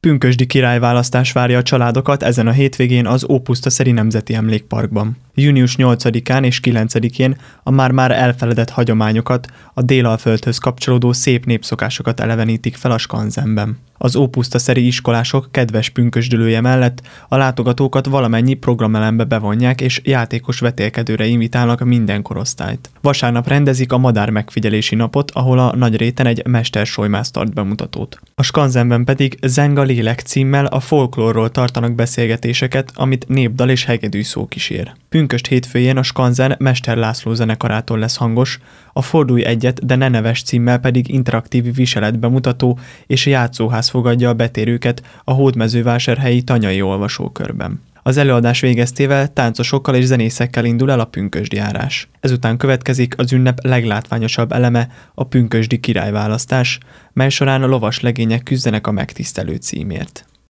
Pünkösdi királyválasztás várja a családokat ezen a hétvégén az Ópusztaszeri Nemzeti Emlékparkban. Június 8-án és 9-én a már elfeledett hagyományokat, a Délalföldhöz kapcsolódó szép népszokásokat elevenítik fel a skanzenben. Az ópusztaszeri iskolások kedves pünkösdülője mellett a látogatókat valamennyi programelembe bevonják és játékos vetélkedőre invitálnak minden korosztályt. Vasárnap rendezik a madár megfigyelési napot, ahol a Nagyréten egy mestersojmász tart bemutatót. A skanzenben pedig Zeng a lélek címmel a folklórról tartanak beszélgetéseket, amit népdal és hegedűszó kísér. Pünkösd hétfőjén a skanzen Mester László zenekarától lesz hangos, a Fordulj egyet, de ne nevess címmel pedig interaktív viseletbemutató és játszóház fogadja a betérőket a hódmezővásárhelyi Tanyai olvasókörben. Az előadás végeztével táncosokkal és zenészekkel indul el a pünkösdi járás. Ezután következik az ünnep leglátványosabb eleme, a pünkösdi királyválasztás, mely során a lovas legények küzdenek a megtisztelő címért.